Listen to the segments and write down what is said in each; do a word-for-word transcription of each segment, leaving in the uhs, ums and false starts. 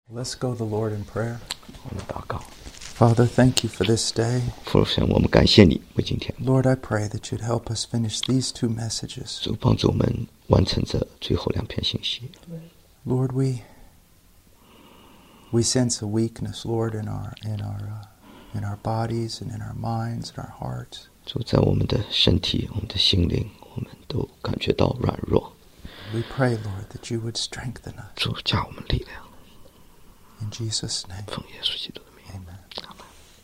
Let's go to the Lord in prayer. 我们祷告， Father, thank you for this day. 父神，我们感谢你为今天， Lord, I pray that you'd help us finish these two messages. 主帮助我们完成这最后两篇信息。 Lord, we we sense a weakness, Lord, in our in our uh, in our bodies and in our minds and our hearts. 主在我们的身体、我们的心灵，我们都感觉到软弱。 We pray, Lord, that you would strengthen us. 主加我们力量， In Jesus' name, 奉耶稣基督的名。 amen. 阿门。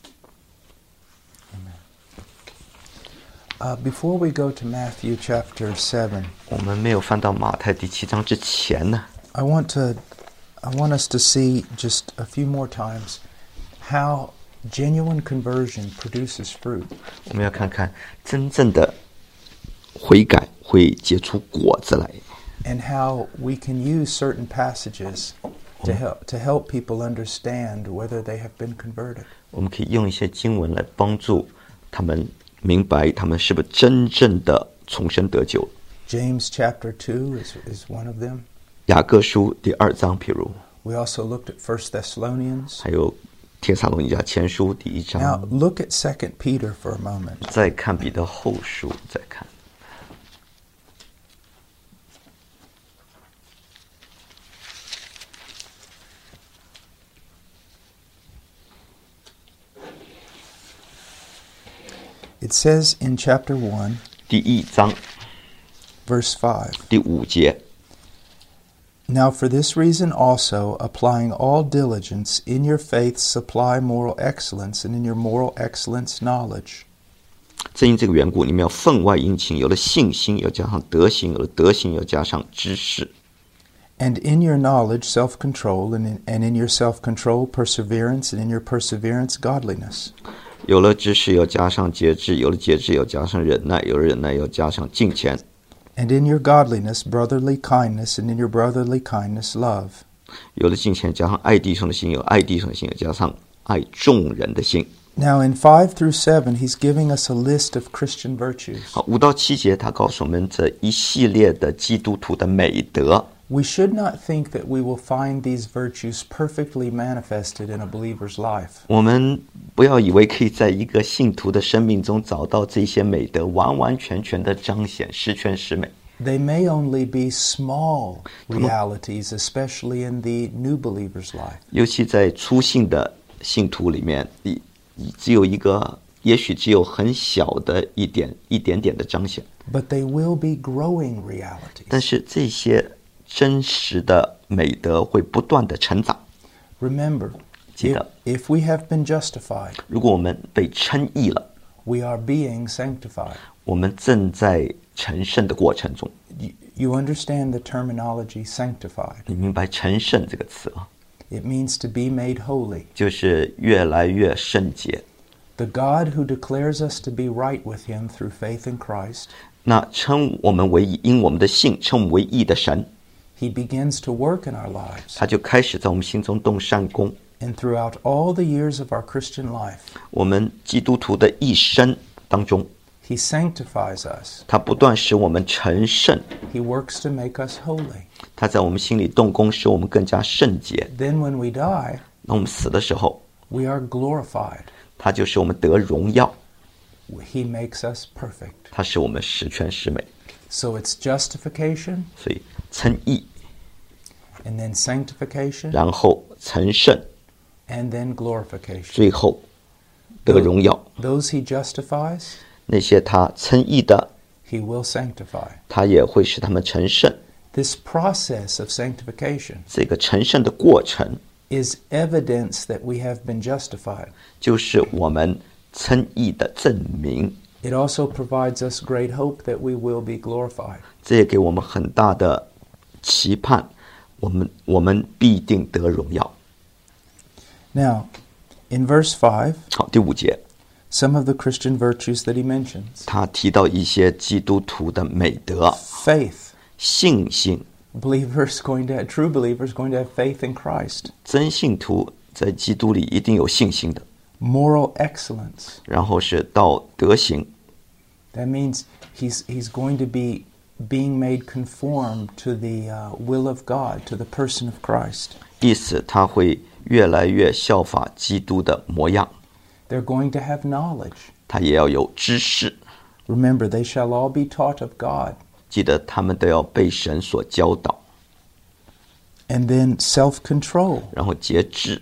Amen. Uh, before we go to Matthew chapter seven, 我们没有翻到马太第七章之前呢， I want to I want us to see just a few more times how genuine conversion produces fruit. 我们要看看真正的悔改会结出果子来， And how we can use certain passages to help to help people understand whether they have been converted. 我们可以用一些经文来帮助他们明白他们是不是真正的重生得救。 James chapter two is, is one of them. 雅各书第二章，譬如 We also looked at First Thessalonians. 还有帖撒罗尼迦前书第一 Now 章， look at Second Peter for a moment. 再看彼得后书，再看 It says in chapter one, 第一章 verse five. 第五节。 Now for this reason also, applying all diligence, in your faith supply moral excellence, and in your moral excellence knowledge. 正因这个缘故，你们要分外殷勤，有了信心，要加上德行；有了德行，要加上知识； And in your knowledge self-control, and in, and in your self-control perseverance, and in your perseverance godliness. 有了知识，要加上节制；有了节制，要加上忍耐；有了忍耐，要加上敬虔； And in your godliness brotherly kindness, and in your brotherly kindness love. 有了敬虔，加上爱弟兄的心；有爱弟兄的心，要加上爱众人的心。 Now in five through seven, he's giving us a list of Christian virtues. 好，五到七节，他告诉我们这一系列的基督徒的美德。 We should not think that we will find these virtues perfectly manifested in a believer's life. 我们不要以为可以在一个信徒的生命中找到这些美德，完完全全的彰显，十全十美。 They may only be small realities, especially in the new believer's life. 尤其在初信的信徒里面，你只有一个，也许只有很小的一点、一点点的彰显。 But they will be growing realities. 但是这些真实的美德会不断的成长。 Remember, 记 if, 得， if we have been justified, 如果我们被称义了， we are being sanctified. 我们正在成圣的过程中。 You, you understand the terminology sanctified. 你明白成圣这个词啊， It means to be made holy. 就是越来越圣洁。 The God who declares us to be right with him through faith in Christ, 那称我们为义，因我们的信称我们为义的神， he begins to work in our lives. 他就开始在我们心中动善功。 And throughout all the years of our Christian life, 我们基督徒的一生当中， he sanctifies us. 他不断使我们成圣， He works to make us holy. 他在我们心里动工，使我们更加圣洁。 Then when we die, 当我们死的时候， we are glorified. 他就使我们得荣耀， He makes us perfect. 他使我们十全十美。 So it's justification, 所以称义， and then sanctification, 然后成圣， and then glorification. 最后得荣耀。 Those he justifies, 那些他称义的， he will sanctify. 他也会使他们成圣。 This process of sanctification 这个成圣的过程， is evidence that we have been justified. 就是我们称义的证明。 It also provides us great hope that we will be glorified. 这也给我们很大的期盼，我们我们必定得荣耀。 Now, in verse five, 好，第五节， some of the Christian virtues that he mentions. 他提到一些基督徒的美德， Faith. 信心。 Believers going to true believers going to have faith in Christ. 真信徒在基督里一定有信心的。 Moral excellence. 然后是到德行， That means he's he's going to be being made conformed to the uh, will of God, to the person of Christ. 意思他会越来越效法基督的模样， They're going to have knowledge. 他也要有知识。 Remember, they shall all be taught of God. 记得他们都要被神所教导， And then self-control. 然后节制，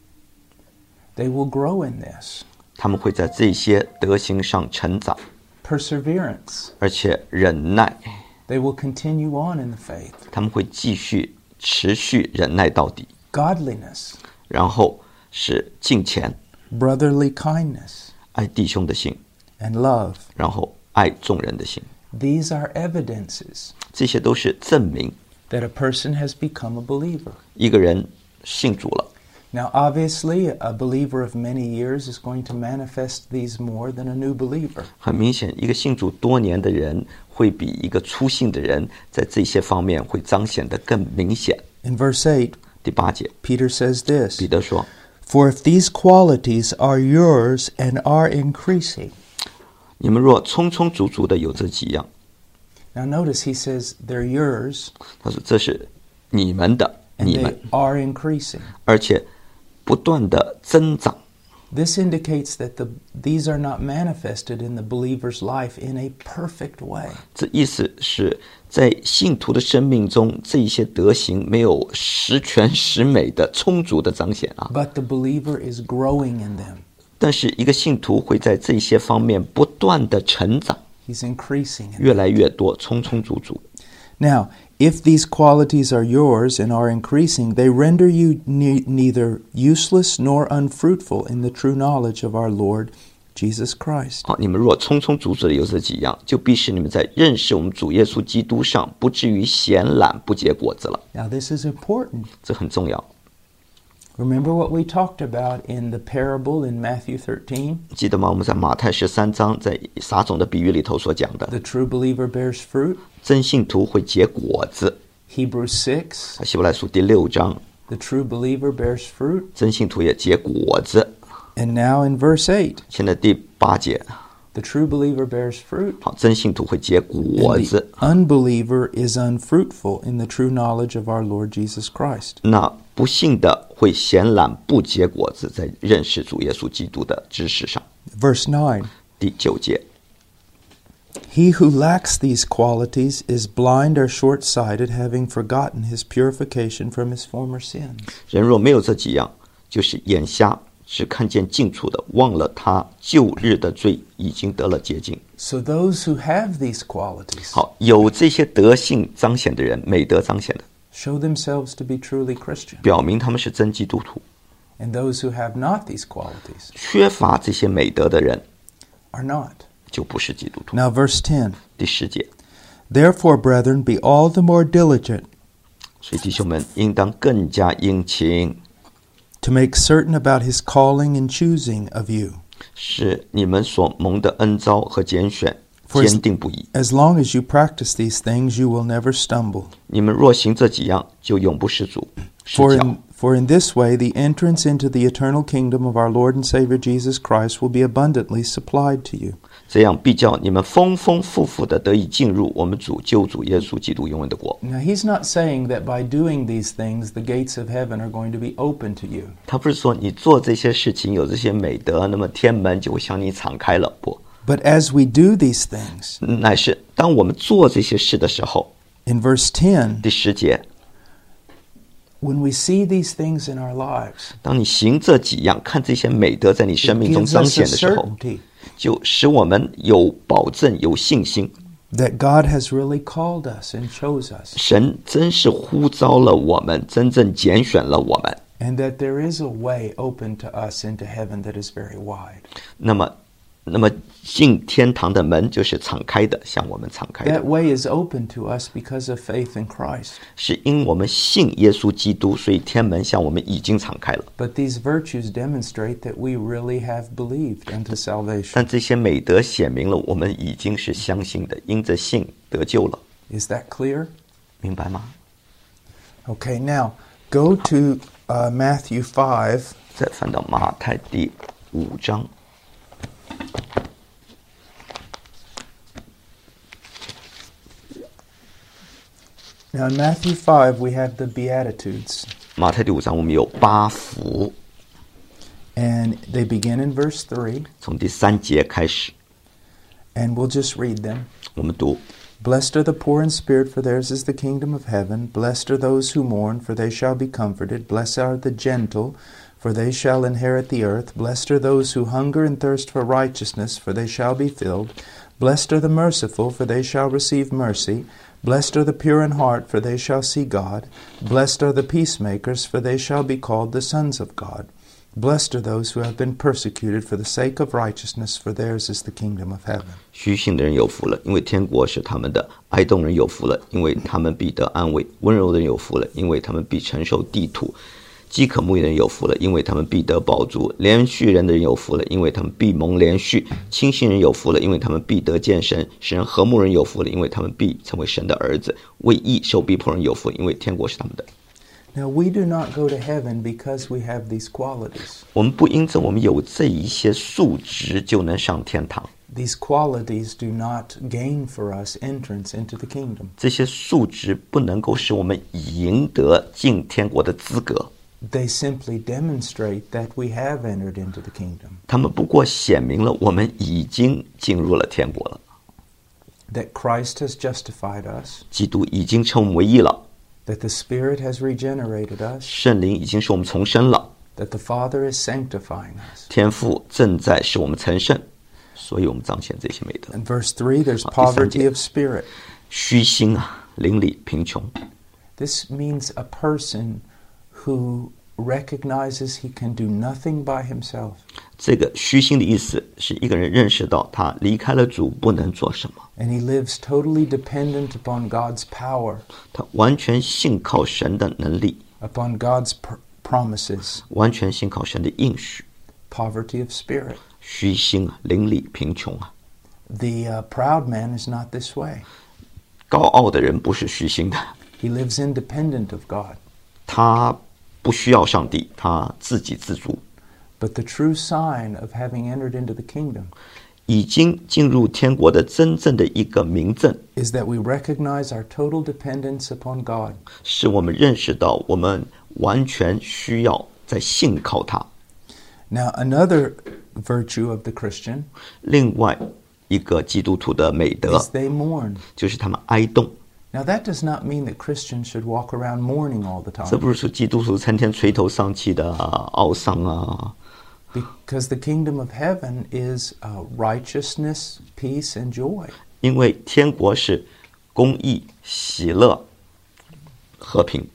They will grow in this. 他们会在这些德行上成长， Perseverance. 而且忍耐， They will continue on in the faith. 他们会继续持续忍耐到底， Godliness. 然后是敬虔， Brotherly kindness. 爱弟兄的心， And love. 然后爱众人的心， These are evidences 这些都是证明 that a person has become a believer. 一个人信主了。 Now, obviously, a believer of many years is going to manifest these more than a new believer. 很明显，一个信主多年的人会比一个初信的人在这些方面会彰显得更明显。 In verse eight, 第八节， Peter says this, 彼得说 For if these qualities are yours and are increasing. 你们若充充足足的有这几样， Now notice he says they're yours 他说这是你们的， and 你 they 们， are increasing. 而且不断的增长。 This indicates that the, these are not manifested in the believer's life in a perfect way. 这意思是在信徒的生命中，这一些德行没有十全十美的充足的彰显啊。 But the believer is growing in them. 但是一个信徒会在这些方面不断的成长， He's increasing in 越 them. 来越多，充充足足。 Now, if these qualities are yours and are increasing, they render you ne- neither useless nor unfruitful in the true knowledge of our Lord Jesus Christ. 好，你们若充充足足的有这几样，就必使你们在认识我们主耶稣基督上，不至于闲懒不结果子了。 Now, this is important. 这很重要。 Remember what we talked about in the parable in Matthew thirteen? 记得吗？我们在马太十三章在撒种的比喻里头所讲的， The true believer bears fruit. 真信徒会结果子。 Hebrews six, 希伯来书第六章， the true believer bears fruit. 真信徒也结果子。 And now in verse eight, 现在第八节， the true believer bears fruit. 好，真信徒会结果 And 子 the。unbeliever is unfruitful in the true knowledge of our Lord Jesus Christ. 那不信的会闲懒不结果子，在认识主耶稣基督的知识上。 Verse nine, 第九节， he who lacks these qualities is blind or short-sighted, having forgotten his purification from his former sins. 人若没有这几样，就是眼瞎，只看见近处的，忘了他旧日的罪已经得了洁净。 So those who have these qualities 好，有这些德性彰显的人，美德彰显的， show themselves to be truly Christian. 表明他们是真基督徒。 And those who have not these qualities 缺乏这些美德的人， are not. 就不是基督徒。 Now verse ten, 第十节， therefore, brethren, be all the more diligent 所以弟兄们应当更加殷勤， to make certain about his calling and choosing of you. 使你们所蒙的恩召和拣选 For as, 坚定不移。 as long as you practice these things, you will never stumble. 你们若行这几样，就永不失足失 For 脚。 in, for in this way, the entrance into the eternal kingdom of our Lord and Savior Jesus Christ will be abundantly supplied to you. 这样必叫你们丰丰富富的得以进入我们主救主耶稣基督永远的国。 Now, he's not saying that by doing these things, the gates of heaven are going to be open to you. 他不是说你做这些事情有这些美德，那么天门就会向你敞开了，不， But as we do these things, 乃是当我们做这些事的时候， in verse ten, 第十节， when we see these things in our lives, 当你行这几样，看这些美德在你 it 生命中 gives 彰 us a 显的时候， certainty 就使我们有保证、有信心， that God has really called us and chose us, 神真是呼召了我们，真正拣选了我们。 and that there is a way open to us into heaven that is very wide. 那么，那么进天堂的门就是敞开的，向我们敞开的 That，way is open to us because of faith in Christ. 是因我们信耶稣基督，所以天门向我们已经敞开了。 But these virtues demonstrate that we really have believed unto salvation. 但这些美德显明了我们已经是相信的，因着信得救了， Is that clear? 明白吗？ Okay, now go to uh, Matthew five. 再翻到马太第五章。 Now in Matthew five, we have the Beatitudes. 马太第五章我们有八福， And they begin in verse three. 从第三节开始， And we'll just read them. 我们读。 Blessed are the poor in spirit, for theirs is the kingdom of heaven. Blessed are those who mourn, for they shall be comforted. Blessed are the gentle, for they shall inherit the earth. Blessed are those who hunger and thirst for righteousness, for they shall be filled. Blessed are the merciful, for they shall receive mercy. Blessed are the pure in heart, for they shall see God. Blessed are the peacemakers, for they shall be called the sons of God. Blessed are those who have been persecuted for the sake of righteousness, for theirs is the kingdom of heaven. 虚心的人有福了，因为天国是他们的；哀恸人有福了，因为他们必得安慰；温柔的人有福了，因为他们必承受地土；饥渴慕义的人有福了，因为他们必得饱足；连续人的人有福了，因为他们必蒙连续；清心人有福了，因为他们必得见神；使人和睦人有福了，因为他们必成为神的儿子；为义受逼迫人有福，因为天国是他们的。 Now, we do not go to heaven because we have these qualities. 我们不因着我们有这一些素质就能上天堂。 These qualities do not gain for us entrance into the kingdom. 这些素质不能够使我们赢得进天国的资格。 They simply demonstrate that we have entered into the kingdom. 他们不过显明了我们已经进入了天国了。 That Christ has justified us. 基督已经称我们为义了。 That the Spirit has regenerated us. 圣灵已经使我们重生了。 That the Father is sanctifying us. 天父正在使我们成圣，所以我们彰显这些美德。 In verse three, there's poverty of spirit. 虚心啊，邻里贫穷。 This means a person who recognizes he can do nothing by himself. 这个虚心的意思是一个人认识到他离开了主不能做什么。 And he lives totally dependent upon God's power. 他完全信靠神的能力。 Upon God's pr- promises. 完全信靠神的应许。 Poverty of spirit. 虚心啊，邻里贫穷啊。 The uh, proud man is not this way. 高傲的人不是虚心的。 He lives independent of God. 他不需要上帝，他自给自足。 But the true sign of having entered into the kingdom 已经进入天国的真正的一个明证 is that we recognize our total dependence upon God. 是我们认识到我们完全需要在信靠他。 Now, another virtue of the Christian 另外一个基督徒的美德 is they mourn. 就是他们哀恸。 Now, that does not mean that Christians should walk around mourning all the 这 time. 不是说基督徒成天垂头丧气的懊丧啊。 Because the kingdom of heaven is uh, righteousness, peace, and joy. 因为天国是公义、喜乐、和平。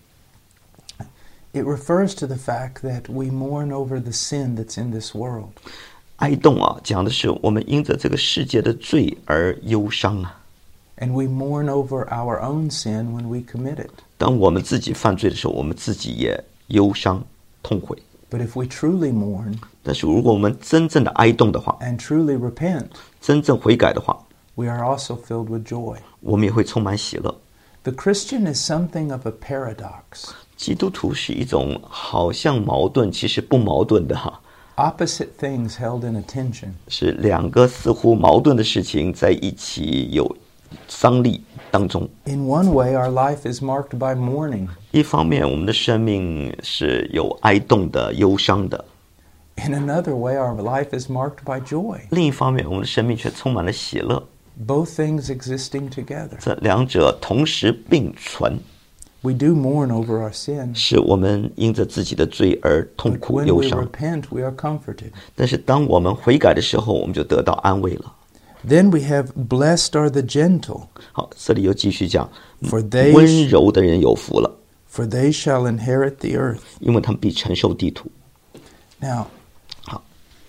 It refers to the fact that we mourn over the sin that's in this world. 哀恸啊，讲的是我们因着这个世界的罪而忧伤啊。 And we mourn over our own sin when we commit it. 当我们自己犯罪的时候，我们自己也忧伤、痛悔。 But if we truly mourn 但是如果我们真正的哀恸的话， and truly repent, 真正悔改的话， we are also filled with joy. 我们也会充满喜乐。 The Christian is something of a paradox. 基督徒是一种好像矛盾，其实不矛盾的哈， Opposite things held in attention. 是两个似乎矛盾的事情在一起有张力当中。 In one way, our life is marked by mourning. 一方面，我们的生命是有哀恸的、忧伤的； In another way, our life is marked by joy. 另一方面，我们的生命却充满了喜乐。 Both things existing together. 这两者同时并存， We do mourn over our sin, 使我们因着自己的罪而痛 but 苦 when 忧 we 伤。 repent, we are comforted. 但是当我们悔改的时候，我们就得到安慰了。 Then we have blessed are the gentle, 好，这里又继续讲， for they 温柔的人有福了， for they shall inherit the earth. 因为他们必承受地土。 Now, 好，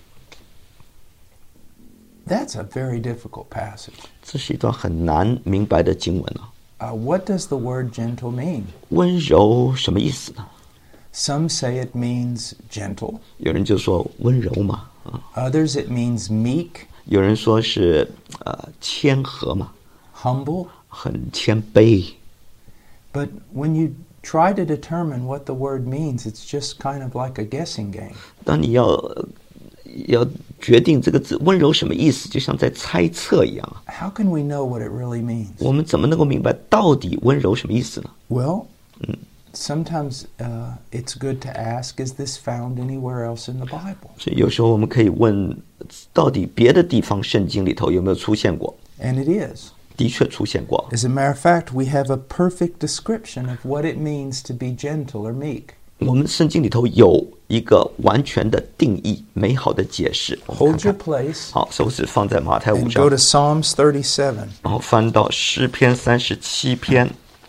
that's a very difficult passage. 这是一段很难明白的经文啊。 Uh, what does the word gentle mean? 温柔什么意思呢？ Some say it means gentle. 有人就说温柔嘛，啊， Others it means meek, 有人说是呃谦和嘛， humble. 很谦卑。 But when you try to determine what the word means, it's just kind of like a guessing game. 当你要呃要决定这个字温柔什么意思，就像在猜测一样啊。 How can we know what it really means? 我们怎么能够明白到底温柔什么意思呢？ Well, sometimes uh, it's good to ask, is this found anywhere else in the Bible? 所以有时候我们可以问，到底别的地方圣经里头有没有出现过？ And it is. 的确出现过。 As a matter of fact, we have a perfect description of what it means to be gentle or meek. 我们圣经里头有一个完全的定义，美好的解释。我们 Hold 看 your 看 place 好，手指放在马太五 and 章 go to Psalms thirty-seven. 然后翻到诗篇三十七篇。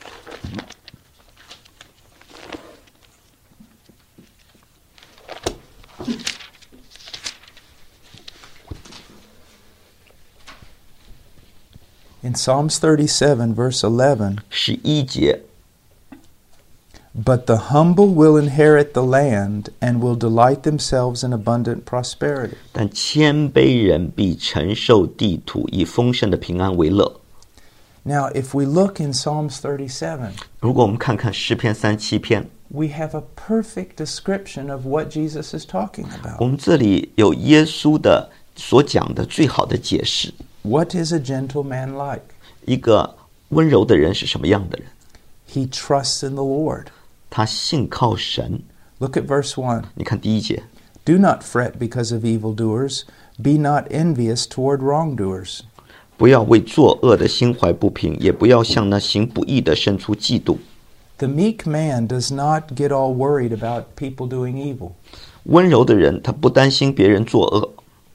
In Psalms thirty-seven, verse eleven, 十一节， but the humble will inherit the land and will delight themselves in abundant prosperity. 但谦卑人必承受地土，以丰盛的平安为乐。 Now, if we look in Psalms thirty-seven, 如果我们看看诗篇三七篇， we have a perfect description of what Jesus is talking 我 about. 们这里有耶稣的所讲的最好的解释。 What is a gentle man like? 一个温柔的人是什么样的人？ He trusts in the Lord. 他信靠神。 Look at verse one. 你看第一节， Do not fret because of evildoers. Be not envious toward wrongdoers. 不要为作恶的心怀不平，也不要向那行不义的生出嫉妒。 The meek man does not get all worried about people doing evil. 温柔的人，他不担心别人作恶，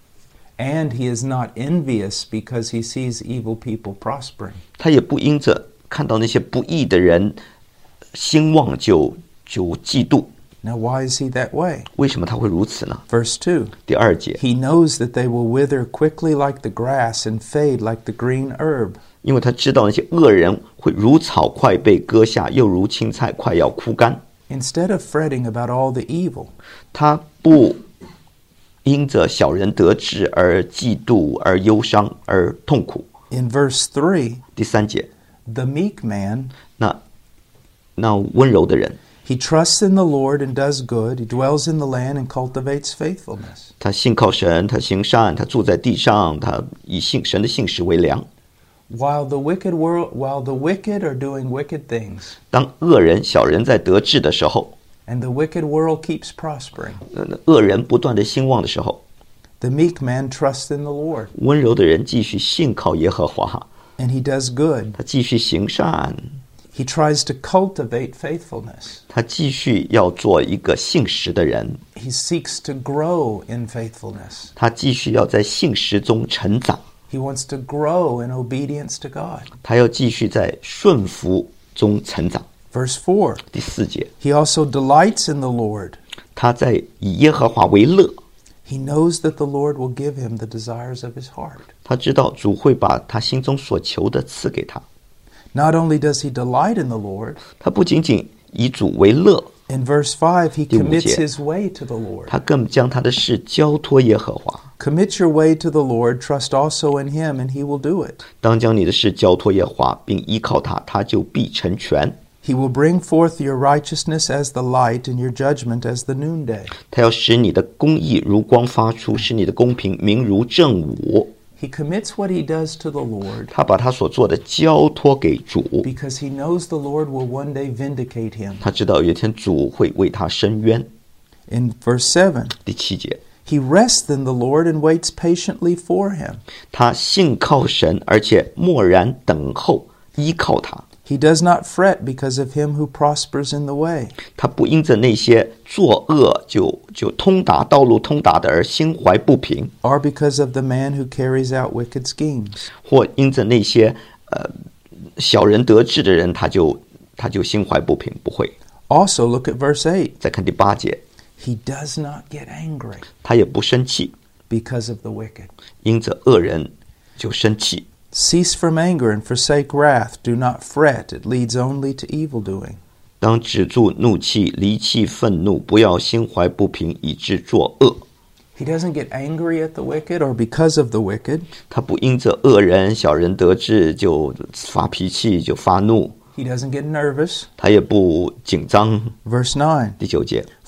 And he is not envious because he sees evil people prospering. 他也不因着看到那些不义的人兴旺就就嫉妒。 Now, why is he that way? 为什么他会如此呢？ Verse two. 第二节， He knows that they will wither quickly like the grass and fade like the green herb. 因为他知道那些恶人会如草快被割下，又如青菜快要枯干。 Instead of fretting about all the evil, 他不因着小人得志而嫉妒，而忧伤，而痛苦。 in verse three, 第三节， the meek man, 那那温柔的人， he trusts in the Lord and does good. He dwells in the land and cultivates faithfulness. 他信靠神，他行善，他住在地上，他以信神的信实为粮。 While the wicked world, while the wicked are doing wicked things, 当恶人、小人在得志的时候， and the wicked world keeps prospering, 呃恶人不断的兴旺的时候， the meek man trusts in the Lord, 温柔的人继续信靠耶和华， and he does good. 他继续行善， He tries to cultivate faithfulness. 他继续要做一个信实的人， He seeks to grow in faithfulness. 他继续要在信实中成长， He wants to grow in obedience to God. 他要继续在顺服中成长。 Verse four, 第四节， he also delights in the Lord. 他在以耶和华为乐， He knows that the Lord will give him the desires of his heart. 他知道主会把他心中所求的赐给他。 Not only does he delight in the Lord, 他不仅仅以主为乐， in verse five, he 第五 commits 节。 his way to the Lord. 他更将他的事交托耶和华。 Commit your way to the Lord, trust also in him, and he will do it. 当将你的事交托耶和华，并依靠他，他就必成全。 He will bring forth your righteousness as the light and your judgment as the noonday. 他要使你的公义如光发出，使你的公平明如正午。 He commits what he does to the Lord 他把他所做的交托给主， because he knows the Lord will one day vindicate him. 他知道有一天主会为他伸冤。 In verse seven, 第七节， he rests in the Lord and waits patiently for him. 他信靠神，而且默然等候，依靠他。 He does not fret because of him who prospers in the way, 他不因着那些作恶就就通达道路通达的而心怀不平， or because of the man who carries out wicked schemes. 或因着那些呃小人得志的人，他就他就心怀不平，不会。 Also, look at verse eight. 再看第八节， He does not get angry 他也不生气， because of the wicked. 因着恶人就生气。 Cease from anger and forsake wrath. Do not fret. It leads only to evil doing. 当止住怒气，离弃愤怒，不要心怀不平，以致作恶。 He doesn't get angry at the wicked or because of the wicked. 他不因着恶人、小人得志就发脾气，就发怒。 He doesn't get nervous. 他也不紧张。 Verse nine. 第九节，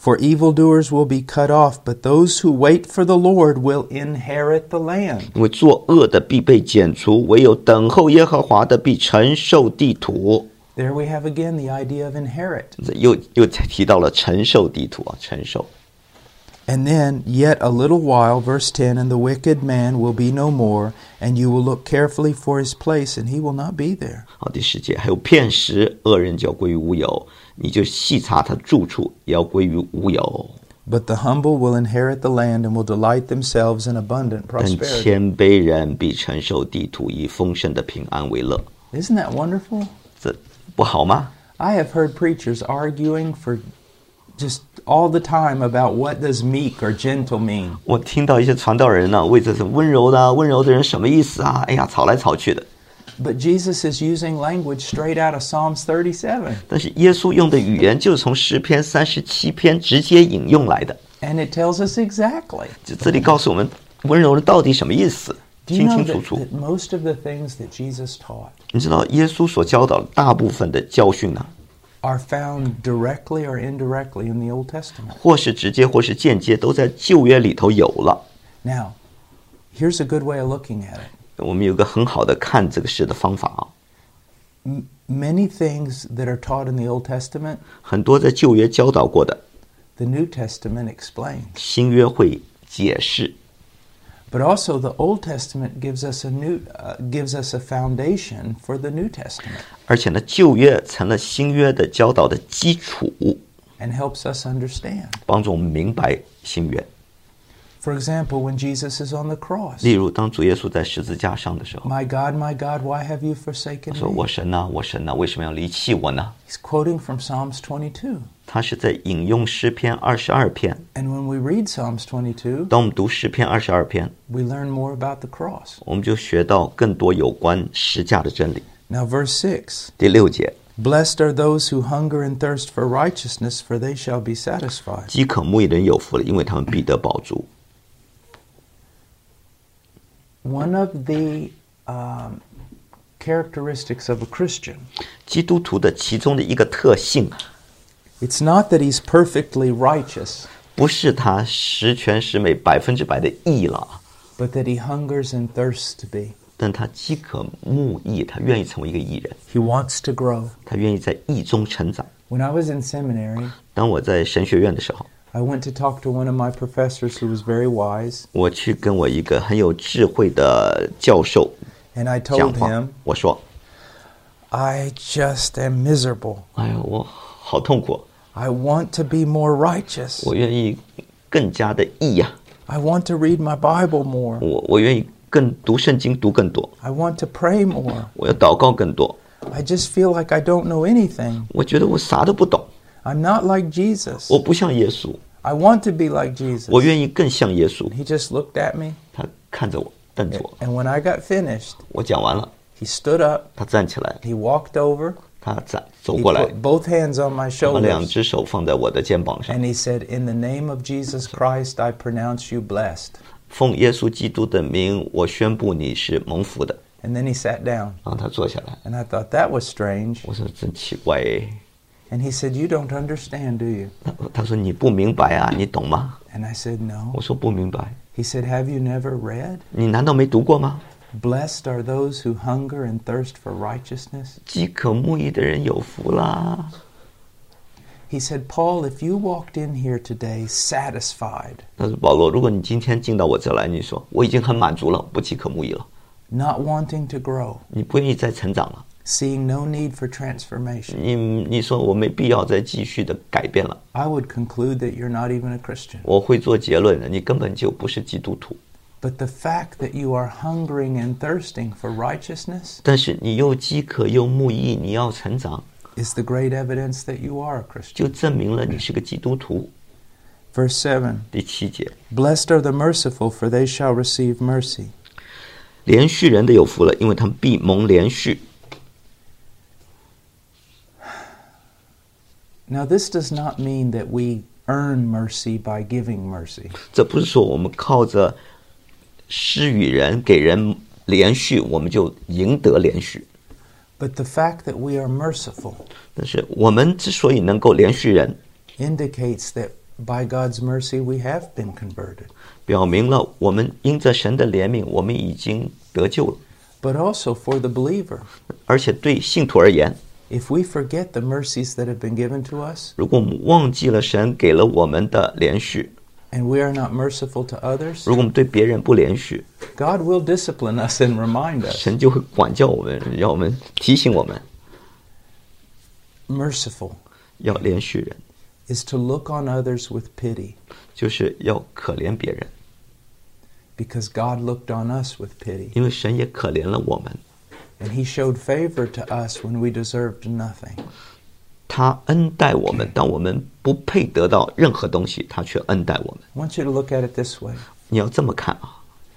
For evildoers will be cut off, but those who wait for the Lord will inherit the land. 因为作恶的必被剪除，唯有等候耶和华的必承受地土。 There we have again the idea of inherit. 又又提到了承受地土啊，承受。 And then, yet a little while, verse ten, and the wicked man will be no more, and you will look carefully for his place, and he will not be there. 好，第十节还有片时，恶人就要归于无有，你就细察他住处，也要归于无有。 But the humble will inherit the land and will delight themselves in abundant 但 prosperity. 谦卑人必承受地土，以丰盛的平安为乐。 Isn't that wonderful? 这不好吗？ I have heard preachers arguing for just all the time about what does meek or gentle mean. 我听到一些传道人呢、啊，为这是温柔的、啊、温柔的人什么意思啊？哎呀，吵来吵去的。 But Jesus is using language straight out of Psalms thirty-seven. 但是耶稣用的语言就是从诗篇三十七篇直接引用来的。 And it tells us exactly. 就这里告诉我们温柔的到底什么意思， Do you 清 know 清楚 that, 楚。 that most of the things that Jesus taught 你知道耶稣所教导的大部分的教训呢， are found directly or indirectly in the Old Testament? 或是直接或是间接都在旧约里头有了。 Now, here's a good way of looking at it. 我们有个很好的看这个事的方法啊。 M- many things that are taught in the Old Testament, 很多在旧约教导过的， the New Testament explains. 新约会解释。 But also the Old Testament gives us a new uh, gives us a foundation for the New Testament 而且呢，旧约成了新约的教导的基础， and helps us understand. 帮助我们明白新约。 For example, when Jesus is on the cross, 例如，当主耶稣在十字架上的时候， My God, my God, why have you forsaken 说：“ me? 我神呐、我神呐、为什么要离弃我呢 He's quoting from Psalms twenty-two.？” 他是在引用诗篇二十二篇。 And when we read Psalms twenty-two, 当我们读诗篇二十二篇， we learn more about the cross. 我们就学到更多有关十架的真理。 Now, verse six. 第六节， Blessed are those who hunger and thirst for righteousness, for they shall be satisfied. 饥渴慕义的人有福了，因为他们必得饱足。 One of the um, characteristics of a Christian, 基督徒的其中的一个特性， it's not that he's perfectly righteous, 不是他十全十美、百分之百的义了， but that he hungers and thirsts to be. 但他饥渴慕义，他愿意成为一个义人， He wants to grow. 他愿意在义中成长。 When I was in seminary, 当我在神学院的时候， I went to talk to one of my professors who was very wise, 我去跟我一个很有智慧的教授 and I 讲 told 话 him, 我说 I just am miserable. 哎呀，我好痛苦， I want to be more righteous. 我愿意更加的义呀、 I want to read my Bible more. 我我愿意更读圣经读更多， I want to pray more. 我要祷告更多， I just feel like I don't know anything. 我觉得我啥都不懂， I'm not like Jesus. 我不像耶稣， I want to be like Jesus. 我愿意更像耶稣。 He just looked at me, 他看着我，瞪着我， and when I got finished, 我讲完了， he stood up, 他站起来， he walked over, 他站走 he 过来， put both hands on my 把两 shoulders, 只手放在我的肩膀上， and he said, In the name of Jesus Christ, I pronounce you blessed. 奉耶稣基督的名，我宣布你是蒙福的。 And then he sat down, 然后他坐下来， and I thought that was strange. 我说真奇怪诶。 And he said, You don't understand, do you? 他他说你不明白啊，你懂吗？ And I said, No. 我说不明白。 He said, Have you never read? 你难道没读过吗？ Blessed are those who hunger and thirst for righteousness. 饥渴慕义的人有福啦。 He said, Paul, if you walked in here today satisfied, 他说保罗，如果你今天进到我这来，你说我已经很满足了，不饥渴慕义了， not wanting to grow, 你不愿意再成长了， seeing no need for transformation, 你你说我没必要再继续的改变了， I would conclude that you're not even a Christian. 我会做结论的，你根本就不是基督徒。 But the fact that you are hungering and thirsting for righteousness 但是你又饥渴又慕义，你要成长， is the great evidence that you are a Christian. 就证明了你是个基督徒。 Verse seven, 第七节， Blessed are the merciful, for they shall receive mercy. 连续人的有福了，因为他们必蒙连续。 Now this does not mean that we earn mercy by giving mercy. 这不是说我们靠着施予人给人连续，我们就赢得连续。 But the fact that we are merciful 但是我们之所以能够连续人， indicates that by God's mercy we have been converted. 表明了我们因着神的怜悯，我们已经得救了。 But also for the believer, 而且对信徒而言， if we forget the mercies that have been given to us, 如果我们忘记了神给了我们的连续， and we are not merciful to others, 如果我们对别人不连续， God will discipline us and remind us. 神就会管教我们，让我们提醒我们 Merciful 要连续人， is to look on others with pity, 就是要可怜别人， because God looked on us with pity, 因为神也可怜了我们， and He showed favor to us when we deserved nothing. 他恩待我们，当我们不配得到任何东西，他却恩待我们。 I want you to look at it this way. 你要这么看啊，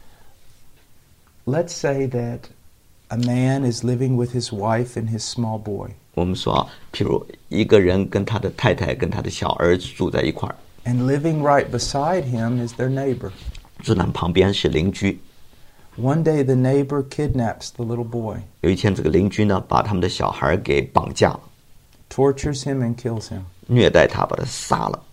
Let's say that a man is living with his wife and his small boy, 我们说啊，譬如一个人跟他的太太跟他的小儿子住在一块儿， and living right beside him is their neighbor. 住在旁边是邻居。 One day the neighbor kidnaps the little boy, 有一天，这个邻居呢，把他们的小孩给绑架了， tortures him and kills him. 虐待他，把他杀了。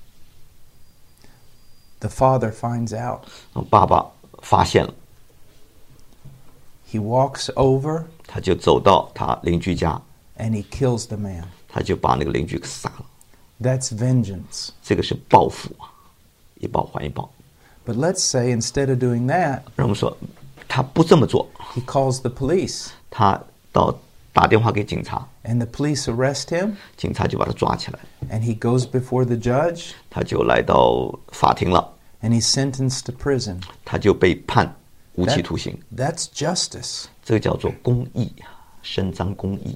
The father finds out. 然后爸爸发现了， He walks over 他就走到他邻居家， and he kills the man. 他就把那个邻居给杀了。 That's vengeance. 这个是报复啊，一报还一报。 But let's say instead of doing that, 让我们说，他不这么做， he calls the police, 他到打电话给警察， and the police arrest him, 警察就把他抓起来， and he goes before the judge, 他就来到法庭了， and he's sentenced to prison. 他就被判无期 That- 徒刑。 that's justice. 这个叫做公义，伸张公义。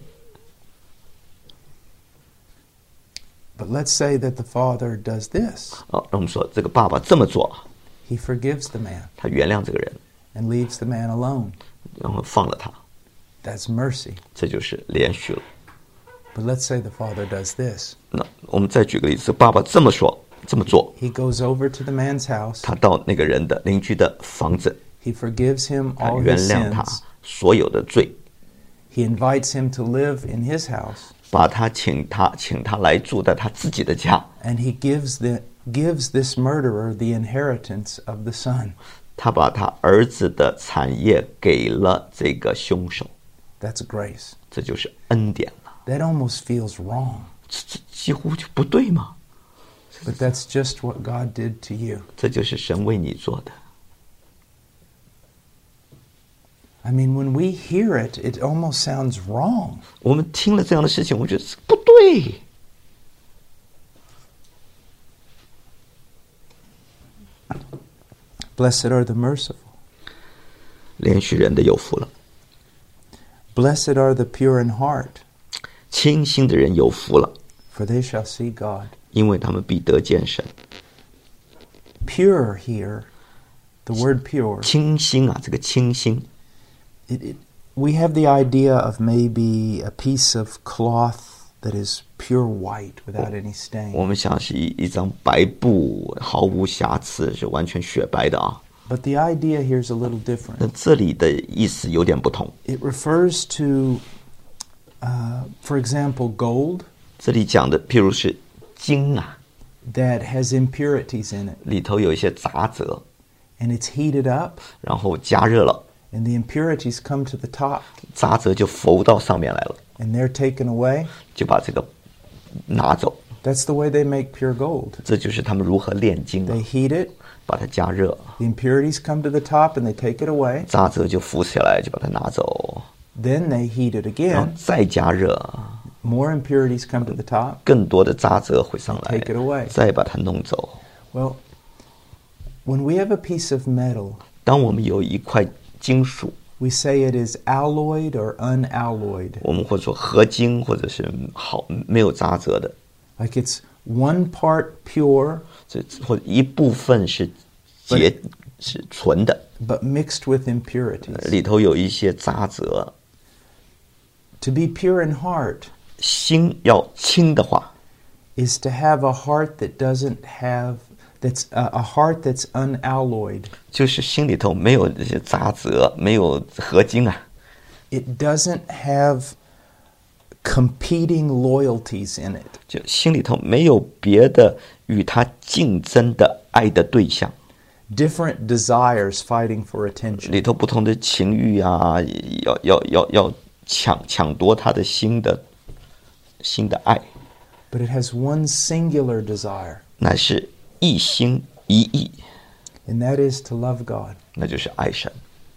But let's say that the father does this. 哦，让我们说这个爸爸这么做， He forgives the man 他原谅这个人， and leaves the man alone. 然后放了他， That's mercy. 这就是连续了。 But let's say the father does this. 那我们再举个例子，爸爸这么说，这么做， He goes over to the man's house. 他到那个人的邻居的房子， He forgives him 他 all 原 his 谅他 sins. 所有的罪， He invites him to live in his house, 把他请他请他来住在他自己的家， and he gives the gives this murderer the inheritance of the son. 他把他儿子的产业给了这个凶手， That's grace. 这就是恩典了。 That almost feels wrong, 这这几乎就不对嘛， but that's just what God did to you. 这就是神为你做的。 I mean, when we hear it, it almost sounds wrong. 我们听了这样的事情，我觉得不对。 Blessed are the merciful. 连续人的有福了， Blessed are the pure in heart, 清心的人有福了， for they shall see God. 因为他们必得见神。 Pure here, the word pure, 清心啊，这个清心， it, it, we have the idea of maybe a piece of cloth that is pure white without any 我 stain. 们想是一一张白布，毫无瑕疵，是完全雪白的啊。 But the idea here is a little 那 different. 这里的意思有点不同。 It refers to, uh, for example, gold 这里讲的，譬如是金啊， that has impurities in it, 里头有一些杂质， and it's heated up, 然后加热了， and the impurities come to the top, 杂质就浮到上面来了， and they're taken away. 就把这个拿走。 That's the way they make pure gold. 这就是他们如何炼金 They 啊， heat it, 把它加热， the impurities come to the top, and they take it away. 杂质就浮起来，就把它拿走， Then they heat it 然后 again. 再加热， More impurities come to the top. 更多的杂质会上来 Take it away.， 再把它弄走。 Well, when we have a piece of metal, 当我们有一块金属， we say it is alloyed or unalloyed. 我们或者说合金，或者是好没有杂质的， Like it's one part pure, 这或者一部分是洁是纯的， but mixed with impurities. 里头有一些杂质。 To be pure in heart 心要清的话， is to have a heart that doesn't have, that's uh, a heart that's unalloyed. 就是心里头没有这些杂质，没有合金啊， It doesn't have competing loyalties in it. 就心里头没有别的与他竞争的爱的对象， Different desires fighting for attention. 里头不同的情欲啊，要要要要抢抢夺他的心的心的爱， But it has one singular desire, 乃是一心一意， and that is to love God. 那就是爱神。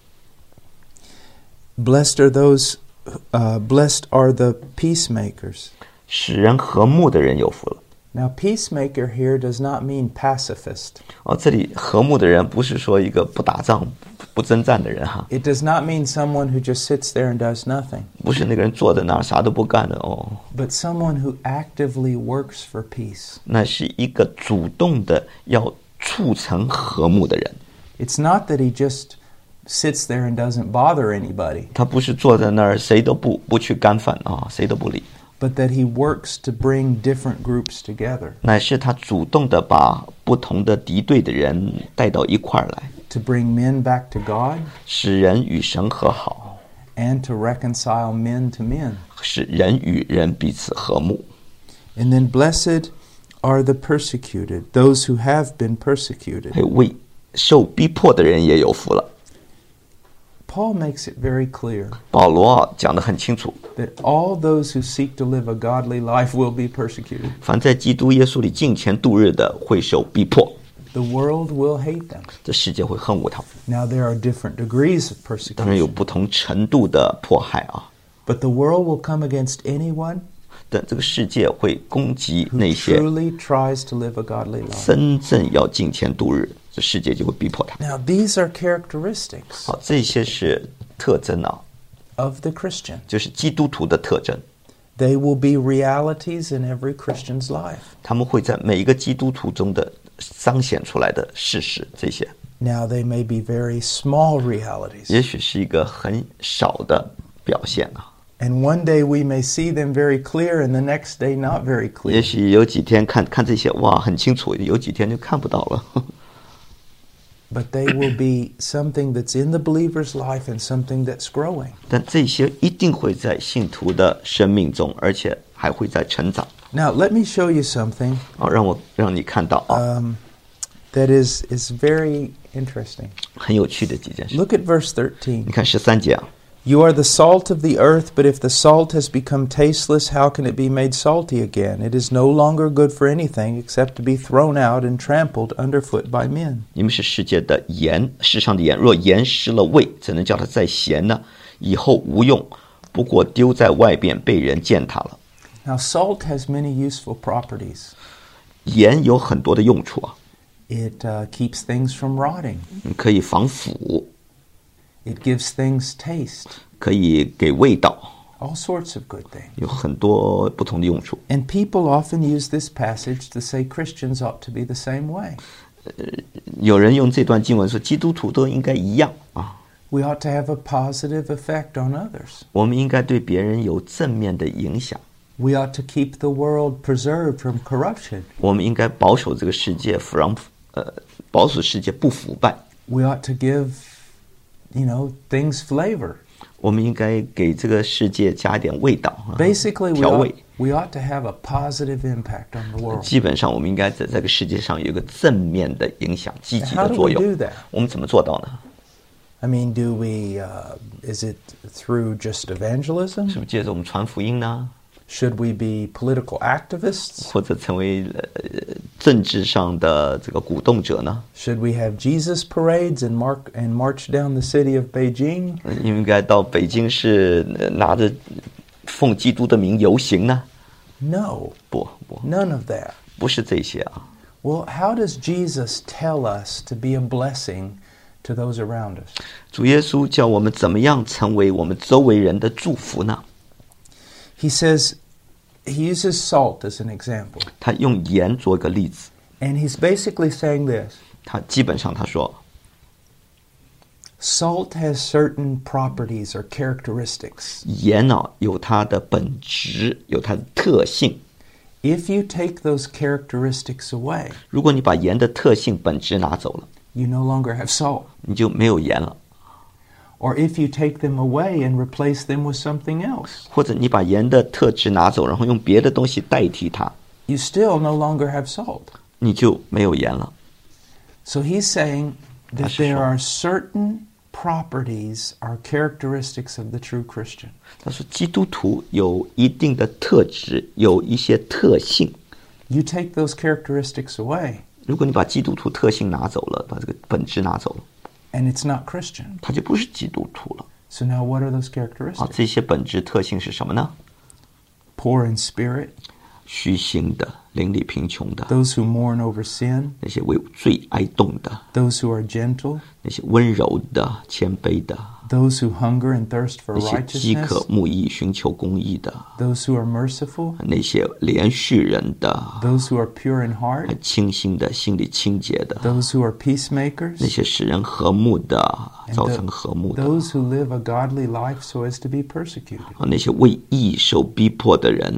Blessed are those, uh, blessed are the peacemakers. 使人和睦的人有福了。 Now, peacemaker here does not mean pacifist. 哦，这里和睦的人不是说一个不打仗、不征战的人哈， It does not mean someone who just sits there and does nothing, 不是那个人坐在那儿啥都不干的哦， but someone who actively works for peace. 那是一个主动的要促成和睦的人。 It's not that he just sits there and doesn't bother anybody, 他不是坐在那儿谁都不不去干饭啊，谁都不理， but that he works to bring different groups together, 乃是他主动的把不同的敌对的人带到一块儿来， to bring men back to God, 使人与神和好， and to reconcile men to men. 使人与人彼此和睦。 And then blessed are the persecuted, those who have been persecuted. 还有为受逼迫的人也有福了。 Paul makes it very clear 保罗啊讲得很清楚， that all those who seek to live a godly life will be persecuted. 凡在基督耶稣里敬虔度日的，会受逼迫， The world will hate them. 这世界会恨恶他们。 Now, there are different degrees of 当然有 persecution, 不同程度的迫害啊， but the world will come against anyone 但这个世界会攻击 who 那些 truly tries to live a godly life. 真正要敬虔度日，这世界就会逼迫他。 Now, these are characteristics 好，这些是特征啊， of the Christian. 就是基督徒的特征， They will be realities in every Christian's life. 他们会在每一个基督徒中的彰显出来的事实，这些 Now, they may be very small realities. 也许是一个很少的表现啊。 And one day we may see them very clear, and the next day not very 也 clear. 许有几天看看这些，哇，很清楚；有几天就看不到了。 But they will be something that's in the believer's life and something that's growing. 但这些一定会在信徒的生命中，而且还会在成长。 Now, let me show you something 啊，让我让你看到啊， um, that is, is very interesting. 很有趣的几件事。 Look at verse thirteen. 你看十三节啊， You are the salt of the earth, but if the salt has become tasteless, how can it be made salty again? It is no longer good for anything except to be thrown out and trampled underfoot by men. 你们是世界的盐，世上的盐。若盐失了味，怎能叫它再咸呢？以后无用，不过丢在外边，被人践踏了。 Now, salt has many useful properties. 盐有很多的用处啊， It uh, keeps things from rotting. 可以防腐， It gives things taste, 可以给味道， all sorts of good things. 有很多不同的用处。 And people often use this passage to say Christians ought to be the same way. 有人用这段经文说，基督徒都应该一样啊， We ought to have a positive effect on others. 我们应该对别人有正面的影响， We ought to keep the world preserved from corruption. 我们应该保守这个世界，不让呃保守世界不腐败。 We ought to give, you know, things flavor. 我们应该给这个世界加一点味道，啊 Basically, we 调 ought, 味。 we ought to have a positive impact on the world. 基本上，我们应该在这个世界上有一个正面的影响，积极 How 的 do 作 we 用 do。that? 我们怎么做到呢？ I mean, do we, uh, is it through just evangelism? 是不是借着我们传福音呢？ Should we be political activists? 或者成为呃政治上的这个鼓动者呢？ Should we have Jesus parades and mark and march down the city of Beijing? 应该到北京市呃拿着奉基督的名游行呢？ No, 不不， none of that. 不是这些啊。 Well, how does Jesus tell us to be a blessing to those around us? 主耶稣叫我们怎么样成为我们周围人的祝福呢？ He says, he uses salt as an example. 他用盐做一个例子， And he's basically saying this. 他基本上他说， Salt has certain properties or characteristics. 盐呢、有它的本质，有它的特性。 If you take those characteristics away, 如果你把盐的特性本质拿走了， you no longer have salt. 你就没有盐了。 or if you take them away and replace them with something else. 或者你把盐的特质拿走，然后用别的东西代替它， You still no longer have salt. 你就没有盐了。 So he's saying that 他是说， there are certain properties or characteristics of the true Christian. 他说基督徒有一定的特质，有一些特性。 You take those characteristics away, 如果你把基督徒特性拿走了，把这个本质拿走了， and it's not Christian. 他就不是基督徒了。 So now what are those 啊， characteristics? 这些本质特性是什么呢？ Poor in spirit, 虚心的、邻里贫穷的， those who mourn over sin, 那些为罪哀动的， those who are gentle, 那些温柔的、谦卑的， those who hunger and thirst for 那些饥渴 righteousness, 慕义、寻求公义的， those who are merciful, 那些连续人的， those who are pure in 还 heart, 清心的、心里清洁的， those who are 那 peacemakers, 些使人和睦的、 and 造 the- 成和睦的， those who live a godly life so as to be persecuted. 啊，那些为义受逼迫的人。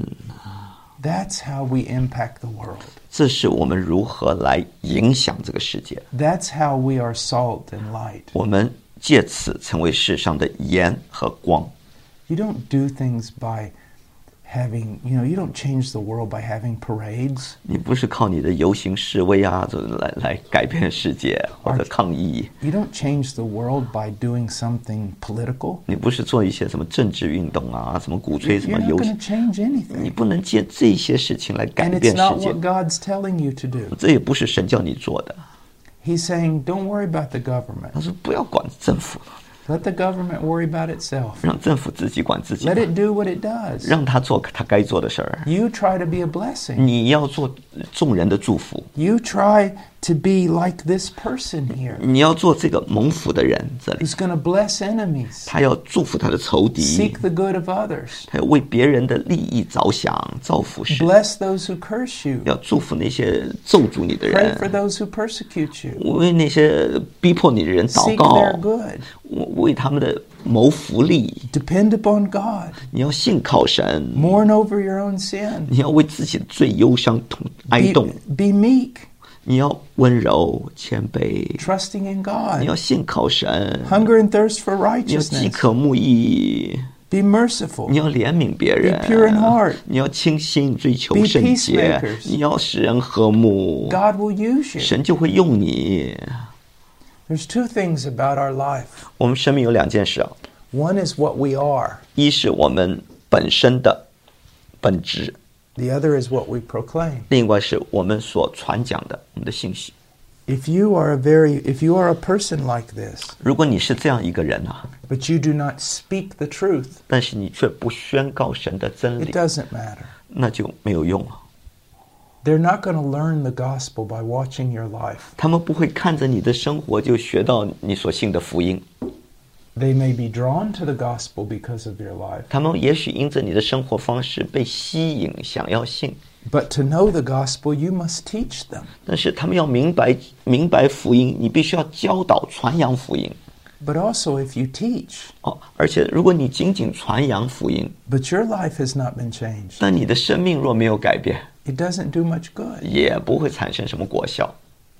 That's how we impact the world. 这是我们如何来影响这个世界。 That's how we are salt and light. 我们借此成为世上的盐和光。 You don't do things by having, you know, you don't change the world by having parades. 你不是靠你的游行示威啊，这来来改变世界或者抗议。 You don't change the world by doing something political. 你不是做一些什么政治运动啊，什么鼓吹什 You're 么 not 游 going 行 to，change 你 anything. 不能借这些事情来改 And 变 it's not 世界 what。God's telling you to do. 这也不是神叫你做的。 He's saying, don't worry about the government. 他说不要管政府， Let the government worry about itself. 让政府自己管自己吧， Let it do what it does. 让他做他该做的事儿。 You try to be a blessing. 你要做众人的祝福， You try to be like this person here 你要做这个蒙福的人。这里 who's going to bless enemies, 他要祝福他的仇敌， seek the good of others, 他要为别人的利益着想，造福世， bless those who curse you, 要祝福那些咒诅你的 pray for 人， those who persecute you, 为那些逼迫你的人祷 seek 告， their good, 为他们的谋福利。 depend upon God, 你要信靠神， mourn over your own sin, 你要为自己的罪忧伤痛哀 be, 动， be meek, 你要温柔谦卑， trusting in 你 God, 要信靠神， hunger and thirst for 你要饥 righteousness, 渴慕义， be merciful, 你要怜悯别人 Be pure in heart. 你要清心追求 Be 圣洁 peacemakers. 你要使人和睦， God will use you. 神就会用你。 There's two things about our life. 我们生命有两件事啊， One is what we are. 一是我们本身的本质， The other is what we proclaim. 另外是我们所传讲的我们的信息。 If you are a very, if you are a person like this, 如果你是这样一个人啊， but you do not speak the truth, 但是你却不宣告神的真 it 理， doesn't matter. 那就没有用了。 They're not going to learn the gospel by watching your life. 他们不会看着你的生活就学到你所信的福音， They may be drawn to the gospel because of your life, 他们也许因着你的生活方式被吸引，想要信， but to know the gospel, you must teach them. 但是他们要明白明白福音，你必须要教导传扬福音 But also, if you teach, 哦。而且如果你仅仅传扬福音， but your life has not been changed, 但你的生命若没有改变， it doesn't do much good. 也不会产生什么果效。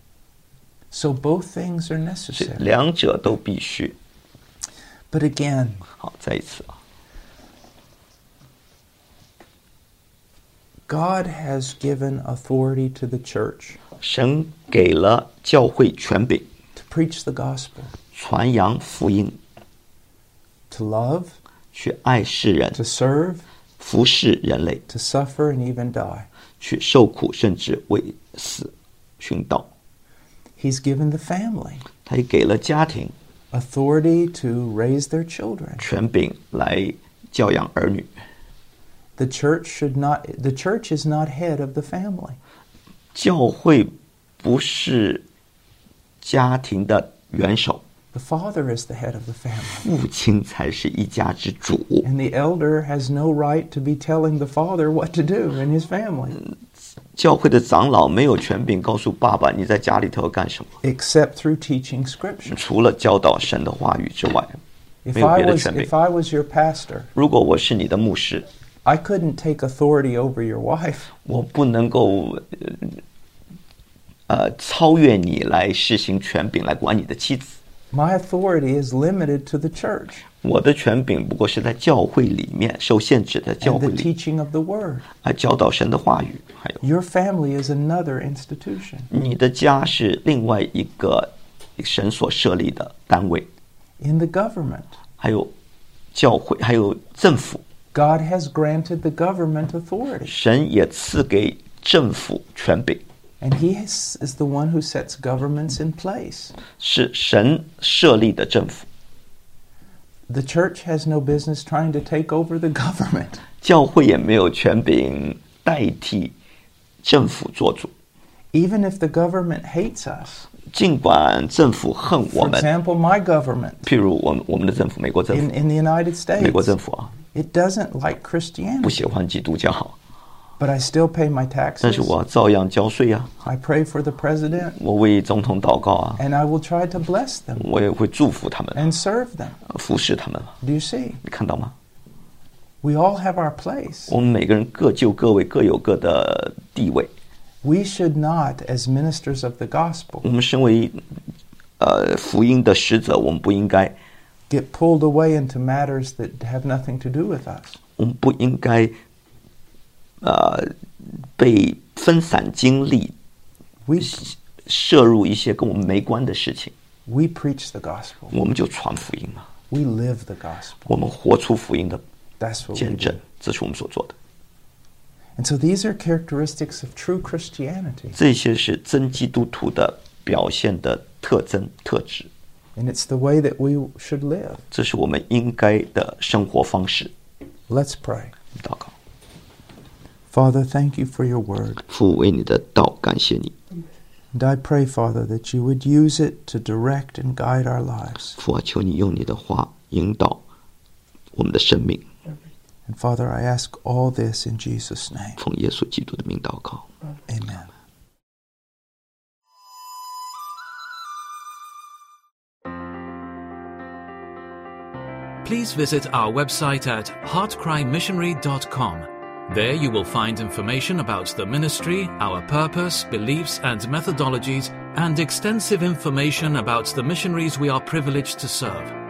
So both things are 是 necessary. 两者都必须。 But again, 好，再一次啊， God has given authority to the church 神给了教会权柄， to preach the gospel, 传扬福音， to love, 去爱世人， to serve, 服侍人类， to suffer, and even die. 去受苦，甚至为死殉道。 He's given the family 他也给了家庭 authority to raise their children. 权柄来教养儿女。 The church should not, the church is not head of the family. 教会不是家庭的元首， The father is the head of the family. 父亲才是一家之主。 And the elder has no right to be telling the father what to do in his family, 教会的长老没有权柄告诉爸爸你在家里头要干什么， except through teaching scripture. 除了教导神的话语之外， If 没有 I 别的 was, 权柄。 if I was your pastor, 如果我是你的牧师， I couldn't take authority over your wife. 我不能够呃呃超越你来施行权柄来管你的妻子。 My authority is limited to the church 我的权柄不过是在教会里面受限制的教 and 会 the 里， teaching of the word. 来教导神的话语。还有 Your family is another institution. 你的家是另外一个神所设立的单位， In the government, 还有教会，还有政府， God has granted the government authority. 神也赐给政府权柄， And he is, is the one who sets governments in place. 是神设立的政府。 The church has no business trying to take over the government. 教会也没有权柄代替政府做主。 Even if the government hates us. 尽管政府恨我 For 们， example, my government 譬如我们我们的政府，美国政 in, 府， in the United 美国 States, 政府啊， it doesn't like 不 Christianity. 喜欢基督教， But I still pay my 但是 taxes. 我照样交税啊， I pray for the president, 我为总统祷告啊， and I will try to bless them 我也会祝福他们， and serve them. 服侍他们。 Do you see? 你看到吗？ We all have our place. 我们每个人各就各位，各有各的地位。 We should not, as ministers of the gospel, 我们身为呃福音的使者，我们不应该， get pulled away into matters that have nothing to do with us. 我们不应该呃被分散精力， We, 摄入一些跟我们没关的事情， we preach the gospel. 我们就传福音嘛， We live the gospel. 我们活出福音的 That's what we 见 do. 证，这是我们所做的。 And so these are characteristics of true Christianity. 这些是真基督徒的表现的特征特质， And it's the way that we should live. 这是我们应该的生活方式。 Let's pray. 祷告， Father, thank you for your word. 父为你的道感谢你， And I pray, Father, that you would use it to direct and guide our lives. 父啊，求你用你的话引导我们的生命。 And Father, I ask all this in Jesus' name. 奉耶稣基督的名祷告。 Amen. Please visit our website at heart cry missionary dot com. There you will find information about the ministry, our purpose, beliefs and methodologies, and extensive information about the missionaries we are privileged to serve.